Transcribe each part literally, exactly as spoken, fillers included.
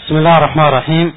بسم الله الرحمن الرحيم.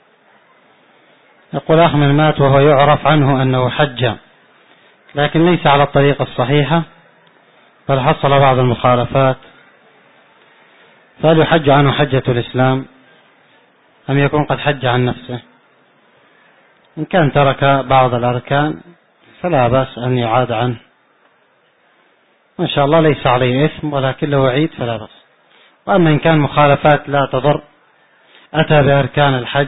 يقول أخ من مات وهو يعرف عنه أنه حج لكن ليس على الطريقة الصحيحة بل حصل بعض المخالفات، فهل يحج عنه حجة الإسلام أم يكون قد حج عن نفسه؟ إن كان ترك بعض الأركان فلا بأس أن يعاد عنه، ما شاء الله ليس عليه إثم ولكن له عيد فلا بأس. وأما إن كان مخالفات لا تضر أتى بأركان الحج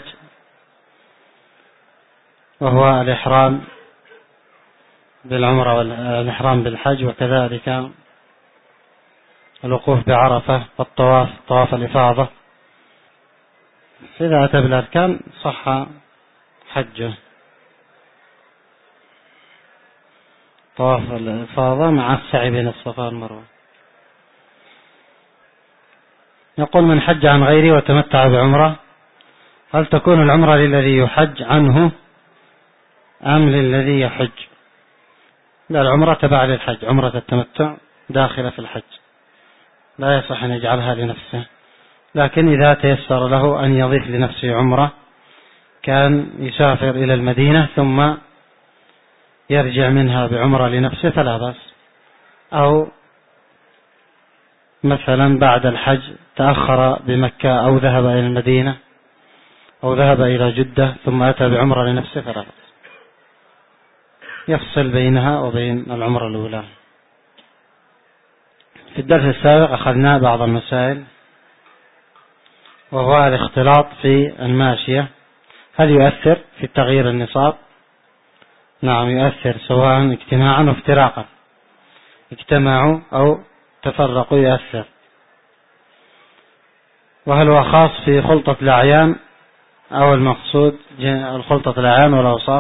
وهو الإحرام بالعمرة والإحرام بالحج وكذلك الوقوف بعرفة والطواف طواف الإفاضة، إذا أتى بالأركان صح حجه. طواف الإفاضة مع السعي بين الصفا والمروة. يقول من حج عن غيره وتمتع بعمرة هل تكون العمرة للذي يحج عنه أم للذي يحج؟ لا، العمرة تبع للحج، عمرة التمتع داخلة في الحج، لا يصح أن يجعلها لنفسه، لكن إذا تيسر له أن يضيف لنفسه عمرة كان يسافر إلى المدينة ثم يرجع منها بعمرة لنفسه فلا بأس، أو مثلا بعد الحج تأخر بمكة أو ذهب إلى المدينة أو ذهب إلى جدة ثم أتى بعمرة لنفسه فلا بأس، يفصل بينها وبين العمرة الأولى. في الدرس السابق أخذنا بعض المسائل وهو الاختلاط في الماشية، هل يؤثر في تغيير النصاب؟ نعم يؤثر، سواء اجتماعا وافتراقا، اجتماعوا أو تفرقوا يؤثر. وهل هو خاص في خلطة الأعيان أو المقصود الخلطة الأعيان والأوصاف؟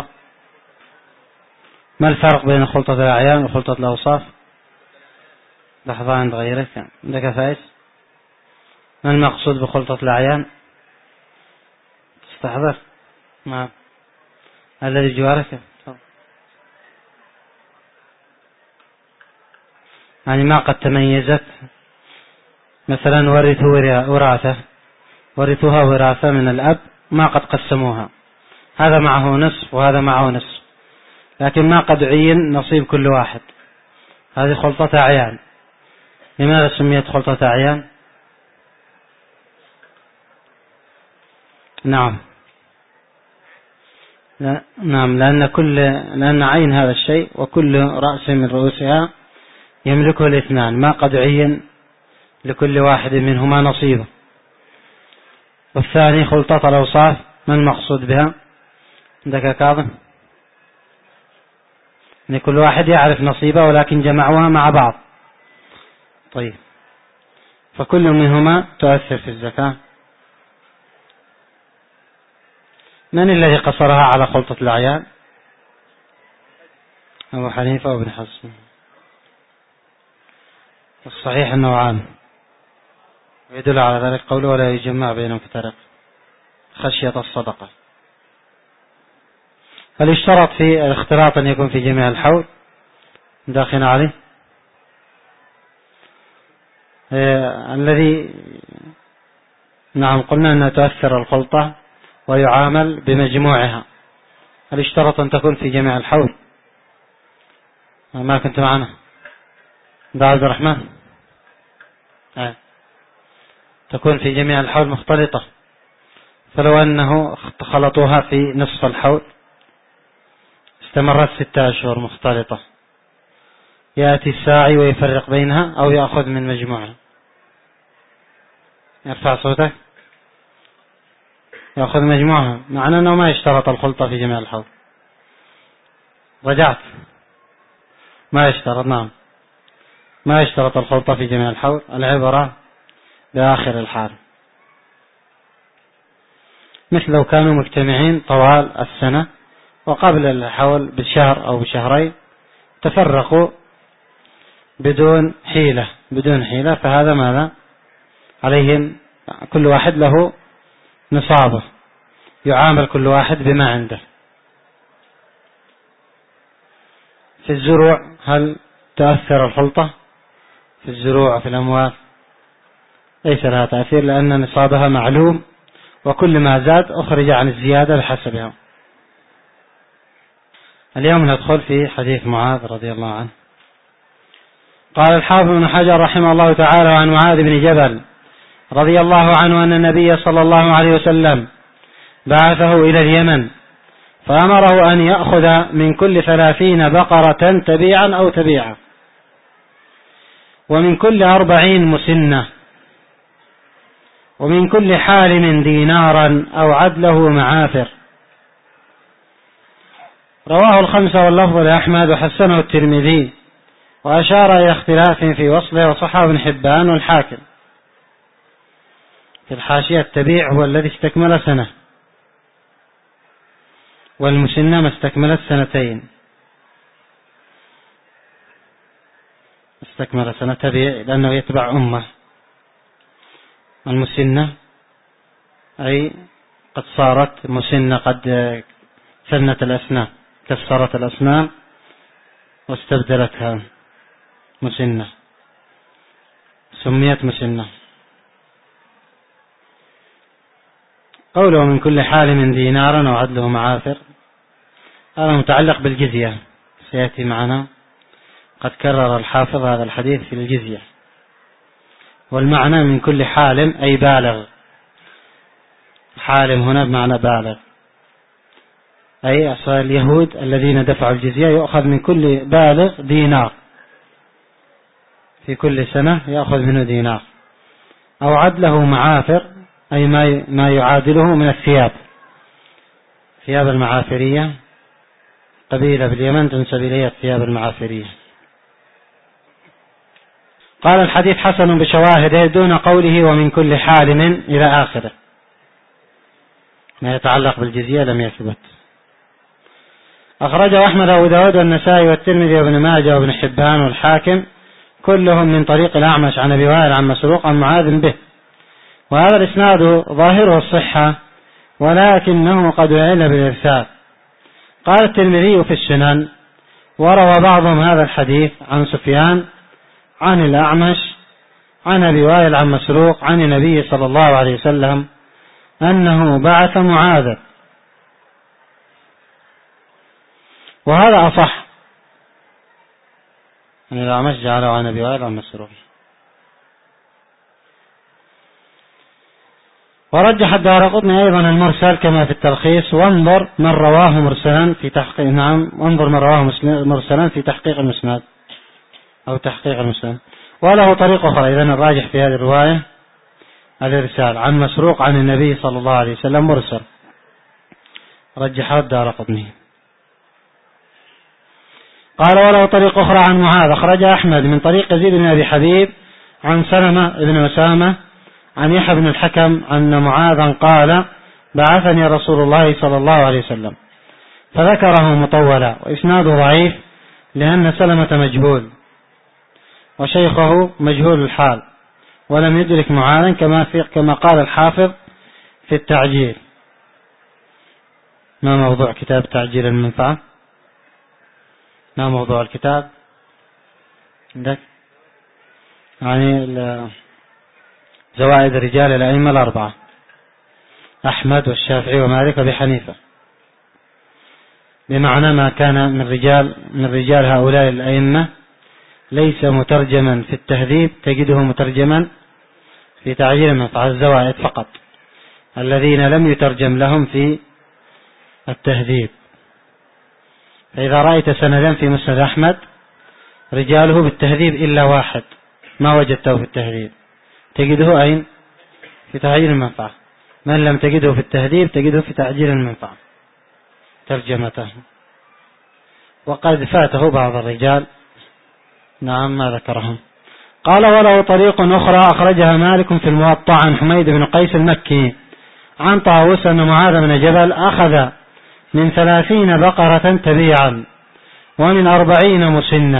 ما الفرق بين خلطة الأعيان وخلطة الأوصاف؟ لحظة عند غيرك عندك فايز، ما المقصود بخلطة الأعيان؟ تستحضر ما الذي جوارك، يعني ما قد تميزت، مثلا ورثوا وراثة ورثوها وراثة من الأب ما قد قسموها، هذا معه نصف وهذا معه نصف، لكن ما قد عين نصيب كل واحد، هذه خلطة أعيان. لماذا سميت خلطة أعيان؟ نعم لا. نعم لأن كل لأن عين هذا الشيء وكل رأس من رؤوسها يملكه الاثنان، ما قد عين لكل واحد منهما نصيبه. والثاني خلطة الأوصاف، ما المقصود بها عندك كاظم؟ يعني كل واحد يعرف نصيبه ولكن جمعوها مع بعض. طيب، فكل منهما تؤثر في الزكاة. من الذي قصرها على خلطة الأعيان؟ أبو حنيفة وابن حزم. الصحيح أنه عام، ويدل على ذلك قوله ولا يجمع بينهم فترق خشية الصدقة. هل اشترط في الاختلاط أن يكون في جميع الحول؟ داخل عليه إيه الذي نعم قلنا أنها تؤثر الخلطة ويعامل بمجموعها. هل اشترط أن تكون في جميع الحول؟ ما كنت معنا ده عبد الرحمن آه. تكون في جميع الحول مختلطة، فلو أنه خلطوها في نصف الحول استمرت ستة أشهر مختلطة، يأتي الساعي ويفرق بينها أو يأخذ من مجموعها. يرفع صوتك. يأخذ مجموعها، معنى أنه ما يشترط الخلطة في جميع الحول. رجعت ما يشترط. نعم ما يشترط الخلطة في جميع الحول، العبرة بآخر الحال. مثل لو كانوا مجتمعين طوال السنة وقبل الحول بشهر أو بشهرين تفرقوا بدون حيلة بدون حيلة فهذا ماذا عليهم؟ كل واحد له نصابه، يعامل كل واحد بما عنده. في الزروع هل تؤثر الخلطة؟ في الزروع وفي الأموال ليس لها تأثير، لأن نصابها معلوم وكل ما زاد أخرج عن الزيادة بحسبها. اليوم ندخل في حديث معاذ رضي الله عنه. قال الحافظ ابن حجر رحمه الله تعالى عن معاذ بن جبل رضي الله عنه أن النبي صلى الله عليه وسلم بعثه إلى اليمن فأمره أن يأخذ من كل ثلاثين بقرة تبيعا أو تبيعا ومن كل أربعين مسنة ومن كل حالم دينارا أو عدله معافر. رواه الخمسة واللفظ لأحمد وحسنه الترمذي وأشار إلى اختلاف في وصله وصححه ابن حبان والحاكم. في الحاشية التبيع هو الذي استكمل سنة والمسنة ما استكملت سنتين، استكمل سنة تبيع لأنه يتبع أمه. المسنة أي قد صارت مسنة، قد سنت الأسنان، كسرت الأسنان واستبدلتها مسنة، سميت مسنة. قوله من كل حالم دينارا وعدله معافر هذا متعلق بالجزية، سيأتي معنا. قد كرر الحافظ هذا الحديث في الجزية، والمعنى من كل حالم أي بالغ. حالم هنا بمعنى بالغ، أي أصحاب اليهود الذين دفعوا الجزية يؤخذ من كل بالغ دينار، في كل سنة يأخذ منه دينار. أو عدله معافر أي ما يعادله من الثياب، ثياب المعافرية، قبيلة باليمن تنسب إليها الثياب المعافرية. قال الحديث حسن بشواهده دون قوله ومن كل حالم إلى آخره، ما يتعلق بالجزية لم يثبت. أخرجه أحمد وأبو داود والنسائي والترمذي وابن ماجه وابن حبان والحاكم كلهم من طريق الأعمش عن أبي وائل عن مسروق عن معاذ به، وهذا الإسناد ظاهره الصحة ولكنه قد علل بالإرسال. قال الترمذي في السنن وروى بعضهم هذا الحديث عن سفيان عن الأعمش عن أبي وائل عن مسروق عن النبي صلى الله عليه وسلم أنه بعث معاذ، وهذا أصح. أن الأعمش جعله عن أبي وائل عن مسروق. ورجح الدارقطني أيضا المرسل كما في التلخيص، وانظر من رواه مرسلا في تحقيق نعم وانظر من رواه مرسلا في تحقيق المسند أو تحقيق المسند. وله طريق أخرى، إذن الراجح في هذه الرواية الإرسال عن مسروق عن النبي صلى الله عليه وسلم مرسل، رجحه الدارقطني. قال وله طريق أخرى عن معاذ أخرجها أحمد من طريق يزيد بن أبي حبيب عن سلمة بن أسامة عن يحيى بن الحكم أن معاذا قال بعثني رسول الله صلى الله عليه وسلم، فذكره مطولا وإسناده ضعيف لأن سلمة مجهول وشيخه مجهول الحال ولم يدرك معاذا كما, كما قال الحافظ في التعجيل. ما موضوع كتاب تعجيل المنفعة؟ ما موضوع الكتاب عندك؟ يعني زوائد رجال الأئمة الأربعة أحمد والشافعي ومالك وأبي حنيفة، بمعنى ما كان من رجال من رجال هؤلاء الأئمة ليس مترجما في التهذيب تجده مترجما في تعجيل المنفعة، الزوائد فقط الذين لم يترجم لهم في التهذيب. فإذا رأيت سندا في مسند أحمد رجاله بالتهذيب إلا واحد ما وجدته في التهذيب، تجده أين؟ في تعجيل المنفعة. من لم تجده في التهذيب تجده في تعجيل المنفعة ترجمته، وقد فاته بعض الرجال نعم ما ذكرهم. قال وله طريق أخرى أخرجها مالك في الموطأ عن حميد بن قيس المكي عن طاووس أن معاذ بن جبل أخذ من ثلاثين بقرة تبيعا ومن أربعين مسنة،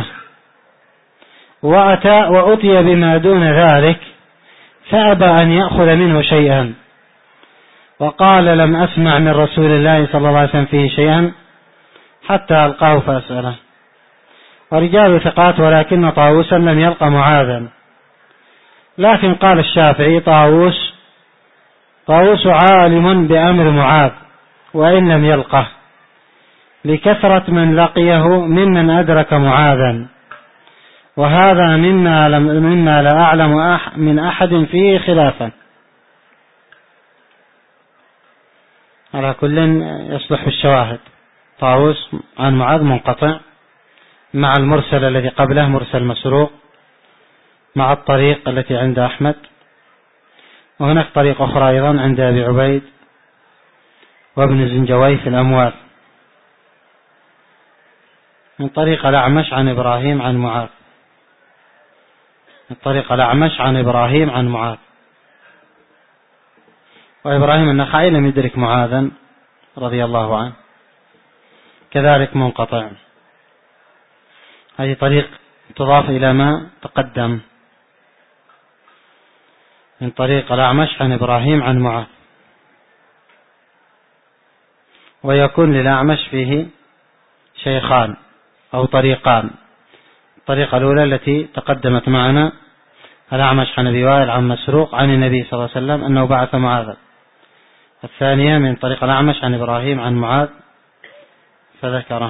وأتى وأتي بما دون ذلك فأبى أن يأخذ منه شيئا، وقال لم أسمع من رسول الله صلى الله عليه وسلم فيه شيئا حتى ألقاه فأسأله. ورجال ثقات ولكن طاووسا لم يلق معاذا، لكن قال الشافعي طاووس طاووس عالم بأمر معاذ وإن لم يلقه، لكثرة من لقيه ممن أدرك معاذا، وهذا مما, لم مما لا أعلم من أحد فيه خلافا. على كل يصلح بالشواهد. طاووس عن معاذ منقطع مع المرسل الذي قبله مرسل مسروق مع الطريق التي عند أحمد، وهناك طريق أخرى أيضا عند أبي عبيد وابن زنجوي في الأموال من طريق الأعمش عن إبراهيم عن معاذ، من طريق الأعمش عن إبراهيم عن معاذ. وإبراهيم النخعي لم يدرك معاذا رضي الله عنه، كذلك منقطع. هذه طريق تضاف إلى ما تقدم من طريق الأعمش عن إبراهيم عن معاذ. ويكون للأعمش فيه شيخان أو طريقان. الطريقة الأولى التي تقدمت معنا الأعمش عن أبي وائل عن مسروق عن النبي صلى الله عليه وسلم أنه بعث معاذا. الثانية من طريق الأعمش عن إبراهيم عن معاذ فذكره.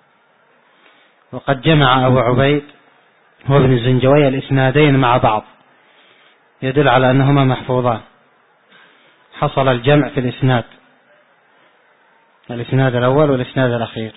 وقد جمع أبو عبيد وابن الزنجوي الإسنادين مع بعض، يدل على أنهما محفوظان. حصل الجمع في الإسناد، الإسناد الأول والإسناد الأخير.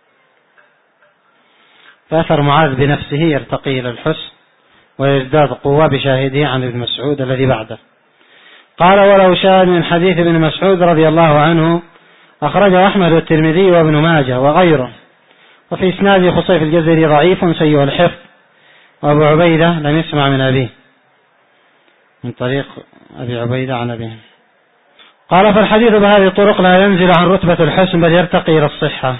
فأثر معاذ بنفسه يرتقي إلى الحسن ويزداد قوة بشاهده عن ابن مسعود الذي بعده. قال: ولو شاهد من حديث ابن مسعود رضي الله عنه أخرجه أحمد والترمذي وابن ماجه وغيره، وفي إسناده خصيف الجزري ضعيف سيء الحفظ، وأبو عبيدة لم يسمع من أبيه من طريق أبي عبيدة عن أبيه. قال: فالحديث بهذه الطرق لا ينزل عن رتبة الحسن بل يرتقي إلى الصحة.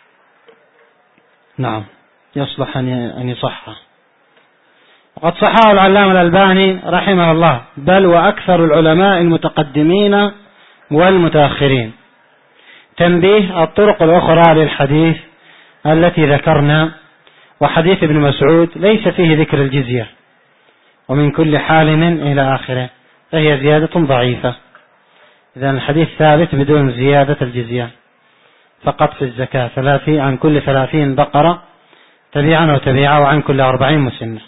نعم، يصلح أن يصحه. وقد صححه العلامة الألباني رحمه الله، بل وأكثر العلماء المتقدمين والمتأخرين. تنبيه: الطرق الأخرى للحديث التي ذكرنا وحديث ابن مسعود ليس فيه ذكر الجزية ومن كل حال إلى آخره، فهي زيادة ضعيفة. إذن الحديث ثابت بدون زيادة الجزية، فقط في الزكاة ثلاثي عن كل ثلاثين بقرة تبيعا وتبيعا وعن كل أربعين مسنة.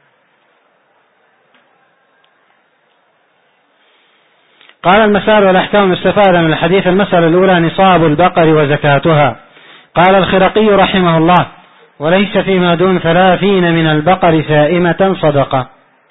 قال: المسائل والأحكام المستفادة من الحديث. المسألة الأولى: نصاب البقر وزكاتها. قال الخرقي رحمه الله: وليس فيما دون ثلاثين من البقر سائمة صدقة.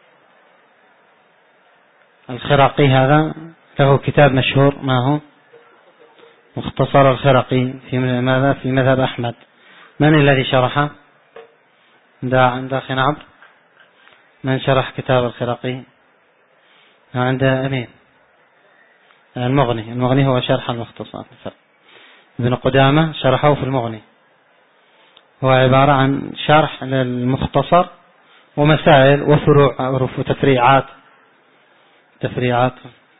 الخرقي هذا له كتاب مشهور، ما هو؟ مختصر الخرقي في ماذا؟ في مذهب أحمد. من الذي شرحه؟ عند أخي عمرو. من شرح كتاب الخرقي؟ عند أمين المغني. المغني هو شرح المختصر. ابن قدامة شرحه في المغني، هو عبارة عن شرح للمختصر ومسائل وفروع وتفريعات تفريعات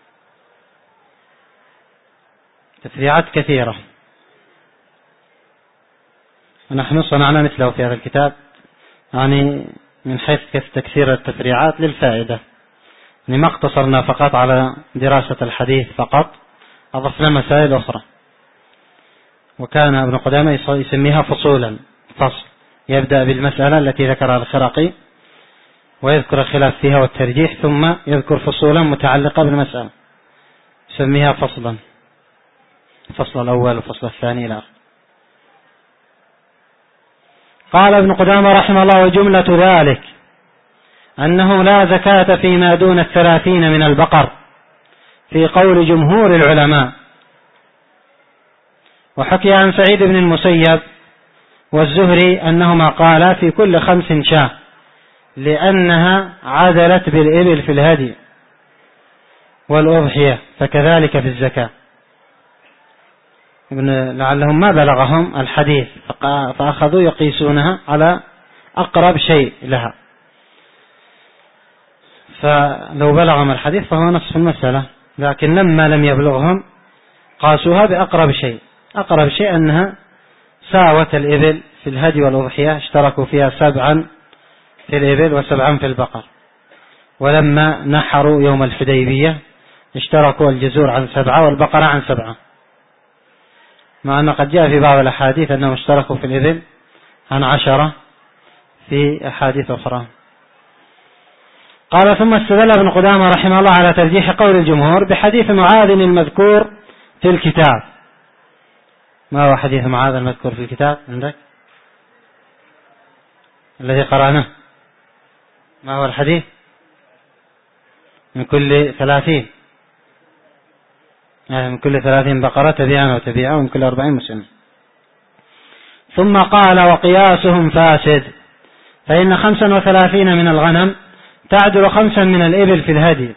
تفريعات كثيرة. ونحن صنعنا مثله في هذا الكتاب، يعني من حيث تكثير التفريعات للفائدة، يعني ما اقتصرنا فقط على دراسة الحديث فقط، أضفنا مسائل أخرى. وكان ابن قدامة يسميها فصولا، فصل يبدأ بالمسألة التي ذكرها الخرقي ويذكر الخلاف فيها والترجيح، ثم يذكر فصولا متعلقة بالمسألة يسميها فصلا، الفصل الأول والفصل الثاني إلى آخره. قال ابن قدامة رحمه الله: وجملة ذلك أنه لا زكاة فيما دون الثلاثين من البقر في قول جمهور العلماء. وحكي عن سعيد بن المسيب والزهري أنهما قالا في كل خمس شاة، لأنها عدلت بالإبل في الهدي والأضحية، فكذلك في الزكاة. لعلهم ما بلغهم الحديث فأخذوا يقيسونها على أقرب شيء لها، فلو بلغهم الحديث فهو نصف المسألة، لكن لما لم يبلغهم قاسوها بأقرب شيء. أقرب شيء أنها ساوت الإبل في الهدي والأضحية، اشتركوا فيها سبعا في الإبل وسبعا في البقر. ولما نحروا يوم الحديبية اشتركوا الجزور عن سبعة والبقرة عن سبعة، مع أن قد جاء في بعض الأحاديث أنهم اشتركوا في الإبل عن عشرة في أحاديث أخرى. قال: ثم استدل ابن قدامة رحمه الله على ترجيح قول الجمهور بحديث معاذ المذكور في الكتاب. ما هو حديث معاذ المذكور في الكتاب عندك الذي قرأناه؟ ما هو الحديث؟ من كل ثلاثين يعني من كل ثلاثين بقرة تبيعا وتبيعا، ومن كل أربعين مسنة. ثم قال: وقياسهم فاسد، فإن خمسا وثلاثين من الغنم تعدل خمسا من الإبل في الهدي،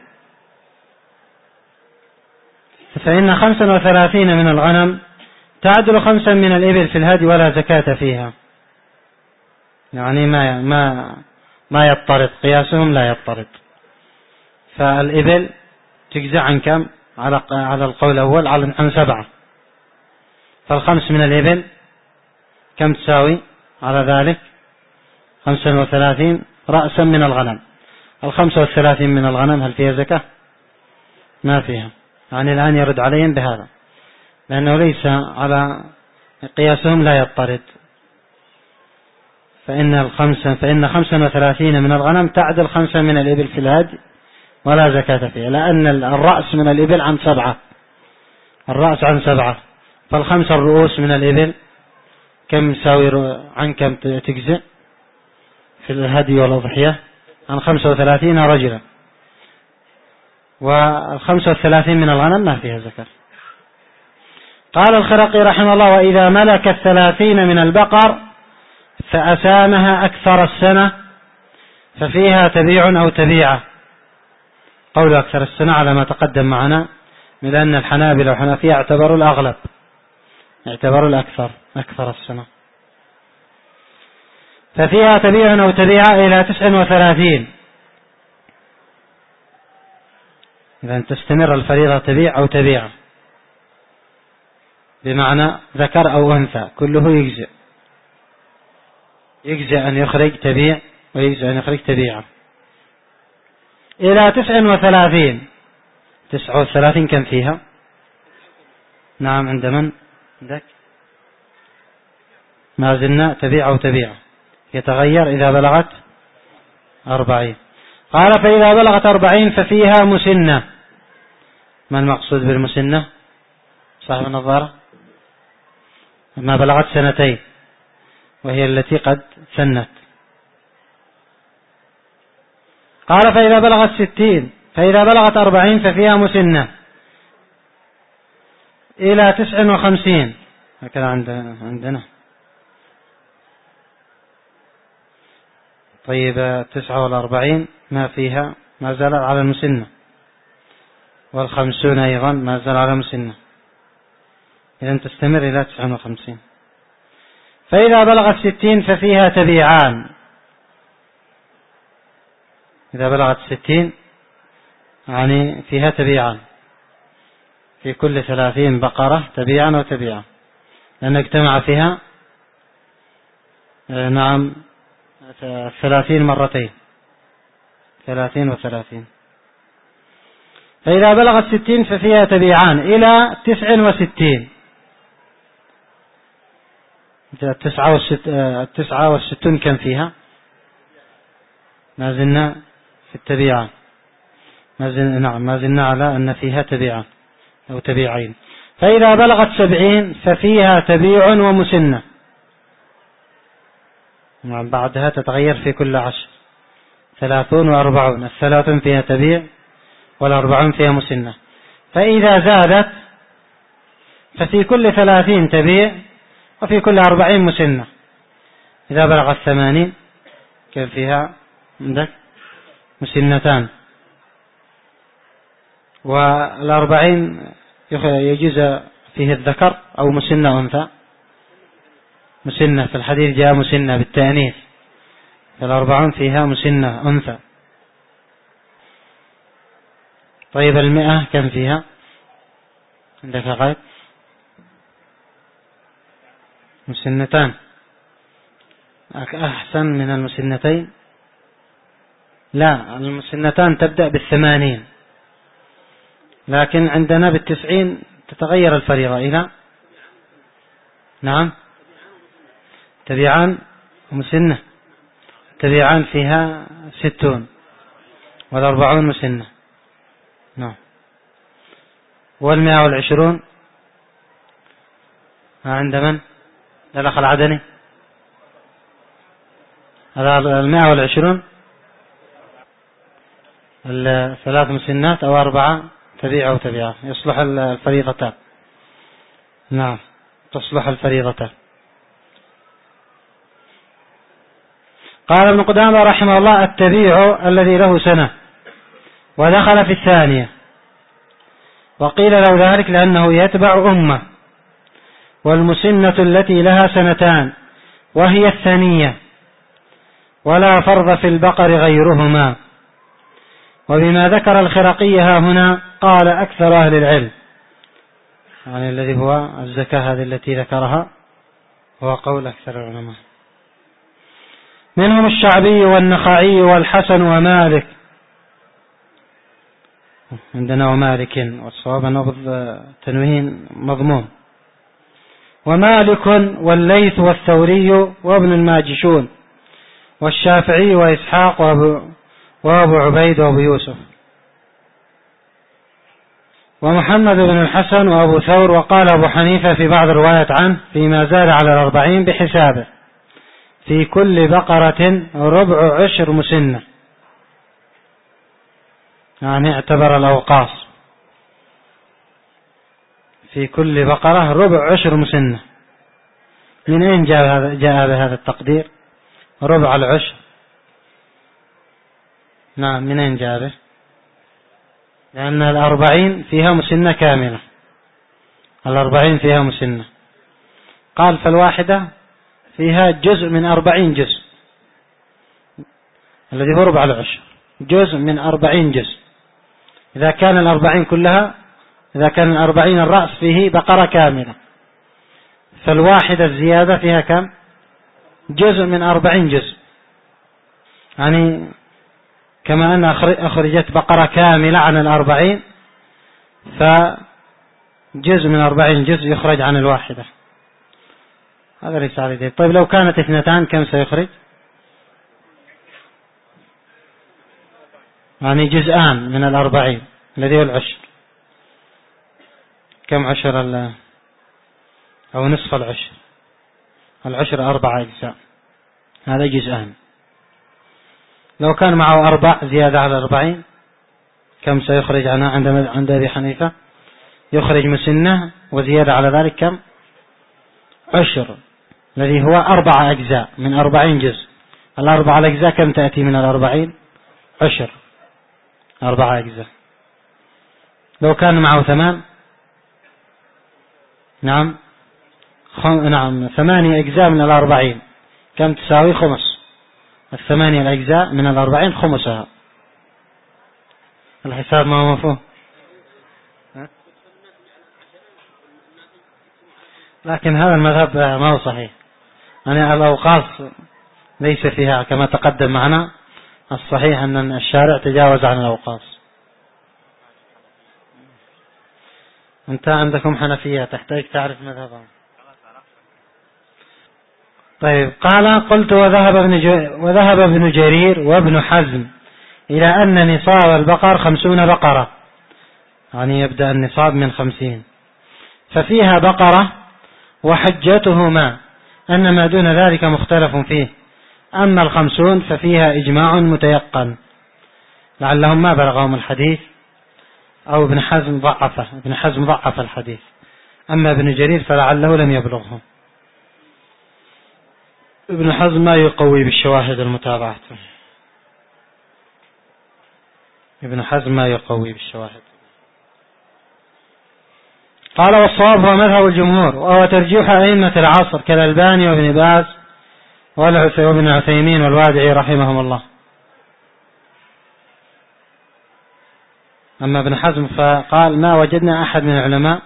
فإن خمسا وثلاثين من الغنم تعدل خمسا من الإبل في الهدي ولا زكاة فيها. يعني ما ما ما يضطرد قياسهم، لا يضطرد. فالإبل تجزع عن كم؟ على على القول الأول عن سبعة، فالخمس من الإبل كم تساوي على ذلك؟ خمسا وثلاثين رأسا من الغنم. الخمسة والثلاثين من الغنم هل فيها زكاة؟ ما فيها. يعني الآن يرد عليهم بهذا، لأنه ليس على قياسهم لا يضطرد. فإن الخمسة فإن خمسا وثلاثين من الغنم تعدل خمسة من الإبل في الهدي ولا زكاة فيها، لأن الرأس من الإبل عن سبعة، الرأس عن سبعة، فالخمسة الرؤوس من الإبل كم يساوي عن كم تجزئ في الهدي والأضحية؟ عن خمسة وثلاثين رجلا، والخمسة والثلاثين من الغنم ما فيها زكاة. قال الخرقي رحمه الله: وإذا ملك الثلاثين من البقر فأسامها أكثر السنة ففيها تبيع أو تبيعة. قول أكثر السنة على ما تقدم معنا، من أن الحنابلة والحنفية اعتبروا الأغلب، اعتبروا الأكثر أكثر السنة. ففيها تبيع أو تبيعة إلى تسع وثلاثين، إذا تستمر الفريضة تبيع أو تبيع، بمعنى ذكر أو أنثى كله يجزئ، يجزئ أن يخرج تبيع ويجزئ أن يخرج تبيعة. إلى تسع وثلاثين، تسع وثلاثين كم فيها؟ نعم، عند من؟ عندك؟ ما زلنا تبيع أو تبيعة، يتغير إذا بلغت أربعين. قال: فإذا بلغت أربعين ففيها مسنة. ما المقصود بالمسنة؟ صاحب النظارة؟ ما بلغت سنتين، وهي التي قد سنت. قال: فإذا بلغت ستين فإذا بلغت أربعين ففيها مسنة إلى تسع وخمسين، هكذا عندنا. طيب، تسعة والأربعين ما فيها، ما زال على المسنة، والخمسون أيضا ما زال على المسنة، إذن تستمر إلى تسعة وخمسين. فإذا بلغت ستين ففيها تبيعان. إذا بلغت ستين يعني فيها تبيعان، في كل ثلاثين بقرة تبيعا وتبيعا، لأن اجتمع فيها نعم ثلاثين مرتين، ثلاثين وثلاثين. فإذا بلغت ستين ففيها تبيعان إلى تسع وستين. التسعة والستون كم فيها؟ ما زلنا في التبيعان، ما زلنا نعم ما زلنا على أن فيها تبيعان أو تبيعين. فإذا بلغت سبعين ففيها تبيع ومسنة، نعم بعدها تتغير في كل عشر، ثلاثون وأربعون، الثلاثون فيها تبيع والأربعون فيها مسنة. فإذا زادت ففي كل ثلاثين تبيع وفي كل أربعين مسنة. إذا بلغت ثمانين كيف فيها عندك؟ مسنتان. والأربعين يجوز فيه الذكر أو مسنة أنثى؟ مسنة، في الحديث جاء مسنة بالتأنيث، فالأربعون فيها مسنة أنثى. طيب، المئة كم فيها عندك غير؟ مسنتان، أحسن من المسنتين. لا، المسنتان تبدأ بالثمانين، لكن عندنا بالتسعين تتغير الفريضة إلى نعم تبيعان مسنة، تبيعان فيها ستون والأربعون مسنة. نعم. والمئة والعشرون عند من؟ الأخ العدني. المئة والعشرون الثلاث مسنات أو أربعة تبيع أو تبيع يصلح الفريضتان. نعم تصلح الفريضتان. قال ابن قدامة رحمه الله: التبيع الذي له سنة ودخل في الثانية، وقيل له ذلك لأنه يتبع أمة، والمسنة التي لها سنتان وهي الثانية، ولا فرض في البقر غيرهما. وبما ذكر الخرقي ها هنا قال أكثر أهل العلم، يعني الذي هو الزكاة هذه التي ذكرها هو قول أكثر العلماء، منهم الشعبي والنخعي والحسن ومالك. عندنا ومالك، والصواب أنه بالتنوين مضمون. ومالك والليث والثوري وابن الماجشون والشافعي وإسحاق وأبو, وأبو عبيد وأبو يوسف ومحمد بن الحسن وأبو ثور. وقال أبو حنيفة في بعض الروايات عنه فيما زاد على الأربعين بحسابه: في كل بقرة ربع عشر مسنة، يعني اعتبر الأوقاص. في كل بقرة ربع عشر مسنة. من أين جاء جاء بهذا التقدير ربع العشر؟ نعم من أين جاء به؟ لأن الأربعين فيها مسنة كاملة، الأربعين فيها مسنة. قال فالواحدة فيها جزء من أربعين جزء، الذي هو ربع العشر، جزء من أربعين جزء. إذا كان الأربعين كلها، إذا كان الأربعين الرأس فيه بقرة كاملة، فالواحدة الزيادة فيها كم؟ جزء من أربعين جزء. يعني كما أن أخرجت بقرة كاملة عن الأربعين، فجزء من أربعين جزء يخرج عن الواحدة. هذا ليس عليه. طيب لو كانت اثنتان كم سيخرج؟ يعني جزءان من الأربعين الذي هو العشر. كم عشر ال أو نصف العشر؟ العشر أربعة أجزاء، هذا جزءان. لو كان معه أربع زيادة على الأربعين كم سيخرج عنها عند عند أبي حنيفة؟ يخرج مسنة وزيادة على ذلك كم؟ عشر، الذي هو أربعة أجزاء من أربعين جزء. الأربعة الأجزاء كم تأتي من الأربعين؟ عشر، أربعة أجزاء. لو كان معه ثمان، نعم خم... نعم ثمانية أجزاء من الأربعين كم تساوي؟ خمس. الثمانية الأجزاء من الأربعين خمسها. الحساب ما هو مفهوم، لكن هذا المذهب ما هو صحيح. يعني الأوقاص ليس فيها كما تقدم معنا. الصحيح أن الشارع تجاوز عن الأوقاص. أنت عندكم حنفية تحتاج تعرف مذهبهم. طيب قال: قلت وذهب ابن وذهب ابن جرير وابن حزم إلى أن نصاب البقر خمسون بقرة، يعني يبدأ النصاب من خمسين، ففيها بقرة وحجتهما أن ما دون ذلك مختلف فيه. أما الخمسون ففيها إجماع متيقن، لعلهم ما بلغهم الحديث، أو ابن حزم ضعفه، ابن حزم ضعف الحديث. أما ابن جرير فلعله لم يبلغهم. ابن حزم ما يقوي بالشواهد المتابعة، ابن حزم ما يقوي بالشواهد. قال: والصواب هو مذهب الجمهور، وهو ترجيح أئمة العصر كالألباني وابن باز وابن عثيمين والوادعي رحمهم الله. أما ابن حزم فقال: ما وجدنا أحد من العلماء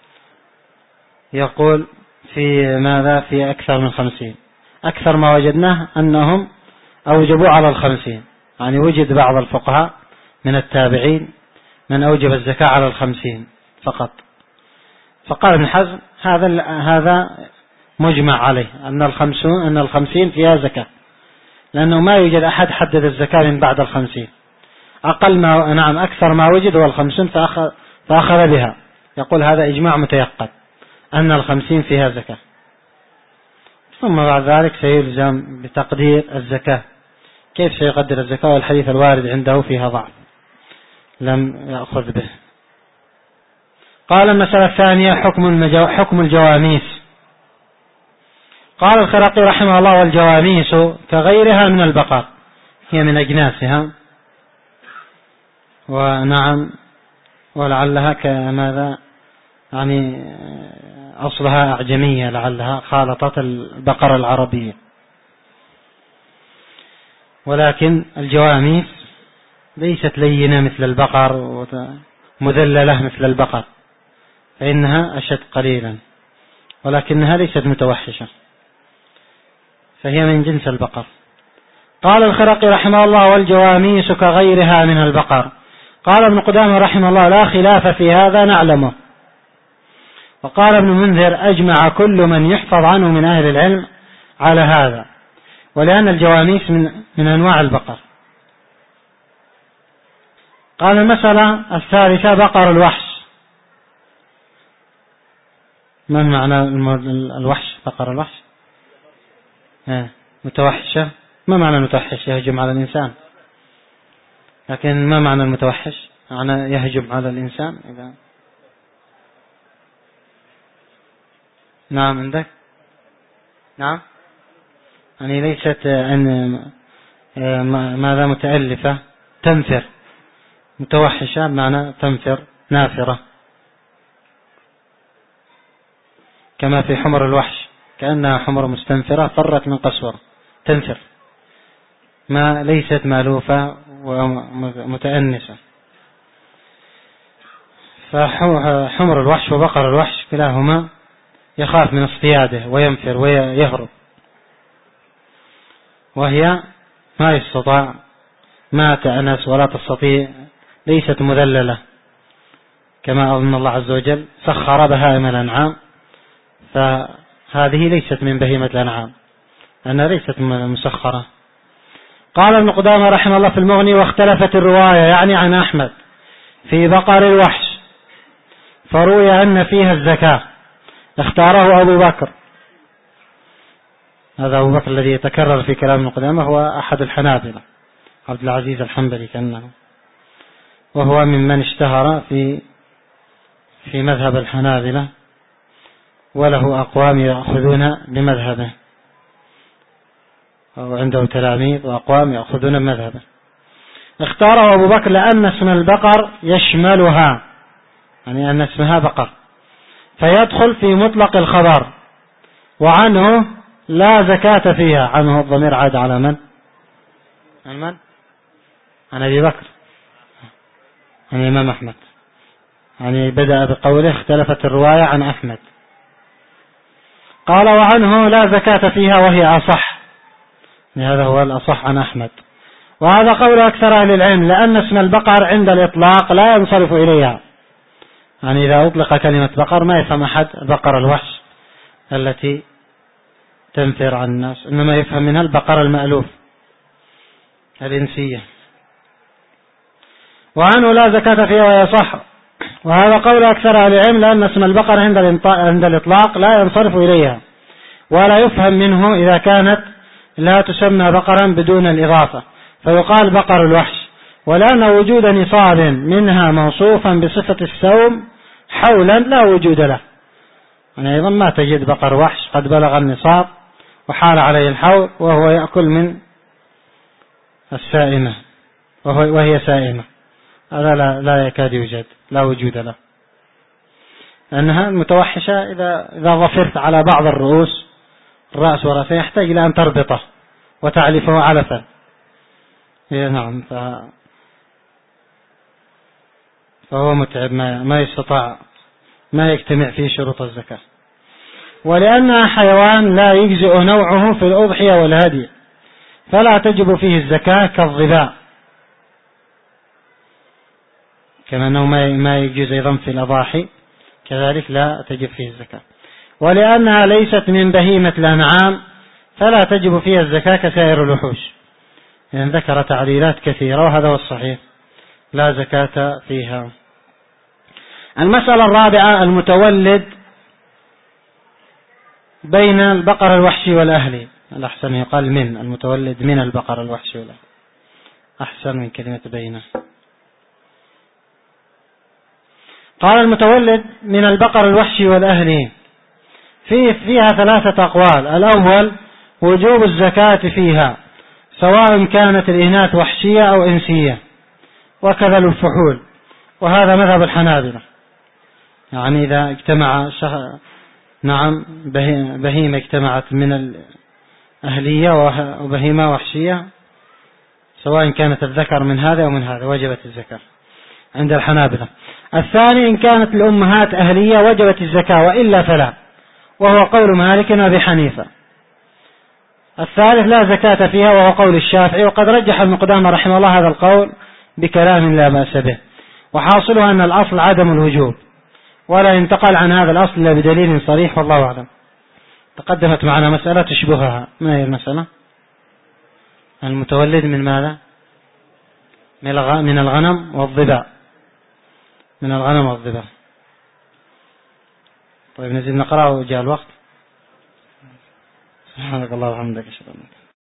يقول في ماذا في أكثر من خمسين. أكثر ما وجدناه أنهم أوجبوا على الخمسين. يعني وجد بعض الفقهاء من التابعين من أوجب الزكاة على الخمسين فقط. فقال ابن حزم هذا هذا مجمع عليه أن الخمسون أن الخمسين فيها زكاة، لأنه ما يوجد أحد حدد الزكاة من بعد الخمسين. أقل ما نعم أكثر ما وجد هو الخمسون فأخذ, فأخذ بها. يقول هذا إجماع متيقن أن الخمسين فيها زكاة. ثم بعد ذلك سيلزم بتقدير الزكاة. كيف سيقدر الزكاة والحديث الوارد عنده فيها ضعف لم يأخذ به. قال المسألة الثانية حكم, حكم الجواميس. قال الخرقي رحمه الله والجواميس كغيرها من البقر، هي من أجناسها، ونعم ولعلها كماذا يعني أصلها أعجمية، لعلها خالطت البقرة العربية، ولكن الجواميس ليست لينة مثل البقر ومذللة مثل البقر، فإنها أشد قليلا، ولكنها ليست متوحشة، فهي من جنس البقر. قال الخرقي رحمه الله والجواميس كغيرها من البقر. قال ابن قدامة رحمه الله لا خلاف في هذا نعلمه. وقال ابن منذر أجمع كل من يحفظ عنه من أهل العلم على هذا، ولأن الجواميس من, من أنواع البقر. قال المسألة الثالثة بقر الوحش. ما معنى الوحش؟ بقر الوحش متوحشة. ما معنى المتوحش؟ يهجم على الإنسان. لكن ما معنى المتوحش؟ معنى يهجم على الإنسان. إذا نعم عندك نعم يعني ليست أن ماذا متألفة تنفر. متوحشة بمعنى تنفر نافرة، كما في حمر الوحش كأنها حمر مستنفرة فرت من قسورة تنفر، ما ليست مألوفة ومتأنسة. فحمر الوحش وبقر الوحش كلاهما يخاف من اصطياده وينفر ويهرب، وهي ما يستطاع ما تأنس ولا تستطيع، ليست مذللة، كما أن الله عز وجل سخر بهائم الأنعام، فهذه ليست من بهيمة الأنعام لأنها ليست مسخرة. قال ابن قدامة رحمه الله في المغني واختلفت الرواية يعني عن أحمد في بقر الوحش، فروي أن فيها الزكاة، اختاره أبو بكر. هذا أبو بكر الذي يتكرر في كلام ابن قدامة هو أحد الحنابلة، عبد العزيز الحنبلي كأنه، وهو ممن اشتهر في في مذهب الحنابلة، وله أقوام يأخذون بمذهبه، وعنده تلاميذ وأقوام يأخذون بمذهبه. اختاره أبو بكر لأن اسم البقر يشملها، يعني أن اسمها بقر، فيدخل في مطلق الخبر، وعنه لا زكاة فيها. عنه الضمير عاد على من؟ عن من؟ عن أبي بكر، عن الإمام أحمد. يعني بدأ بقوله اختلفت الرواية عن أحمد. قال وعنه لا زكاة فيها وهي أصح، هذا هو الأصح عن أحمد، وهذا قول أكثر أهل العلم، لأن اسم البقر عند الإطلاق لا ينصرف إليها. يعني إذا أطلق كلمة بقر ما يفهم أحد بقر الوحش التي تنفر عن الناس، إنما يفهم منها البقر المألوف الإنسية. وعنه لا زكاة فيها وهي صح، وهذا قول أكثر أهل العلم، لأن اسم البقر عند الإطلاق لا ينصرف إليها، ولا يفهم منه إذا كانت لا تسمى بقرا بدون الإضافة، فيقال بقر الوحش. ولأن وجود نصاب منها موصوفا بصفة السوم حولا لا وجود له، يعني أيضا ما تجد بقر وحش قد بلغ النصاب وحال عليه الحول وهو يأكل من السائمة وهي سائمة، هذا لا, لا يكاد يوجد، لا وجود له، لأنها المتوحشة إذا, إذا ظفرت على بعض الرؤوس الرأس ورأسه يحتاج إلى أن تربطه وتعلفه علفا. نعم، فهو متعب، ما, ما يستطاع، ما يجتمع فيه شروط الزكاة. ولأنها حيوان لا يجزئ نوعه في الأضحية والهدي، فلا تجب فيه الزكاة كالظباء، كما أنه ما يجوز أيضا في الأضاحي كذلك لا تجب فيه الزكاة. ولأنها ليست من بهيمة الأنعام فلا تجب فيها الزكاة كسائر الوحوش، يعني ذكر تعليلات كثيرة وهذا هو الصحيح، لا زكاة فيها. المسألة الرابعة المتولد بين البقر الوحشي والأهلي، الأحسن يقال من المتولد من البقر الوحشي والأهلي، أحسن من كلمة بينه. قال المتولد من البقر الوحشي والأهلي في فيها ثلاثة أقوال. الأول وجوب الزكاة فيها سواء كانت الإناث وحشية أو إنسية، وكذا الفحول، وهذا مذهب الحنابلة، يعني إذا اجتمع شخ... نعم بهيمة اجتمعت من الأهلية وبهيمة وحشية سواء كانت الذكر من هذا أو من هذا وجبت الزكاة عند الحنابلة. الثاني إن كانت الأمهات أهلية وجبت الزكاة وإلا فلا، وهو قول مالك وأبي حنيفة. الثالث لا زكاة فيها وهو قول الشافعي، وقد رجح المقدام رحمه الله هذا القول بكلام لا بأس به، وحاصله أن الأصل عدم الوجوب ولا ينتقل عن هذا الأصل إلا بدليل صريح، والله أعلم. تقدمت معنا مسألة تشبهها. ما هي المسألة؟ المتولد من ماذا؟ من الغنم والظباء، من الغنم والظباء. طيب نزل نقرأ وجاء الوقت. سبحانك الله وبحمدك أشهد أن لا إله إلا أنت.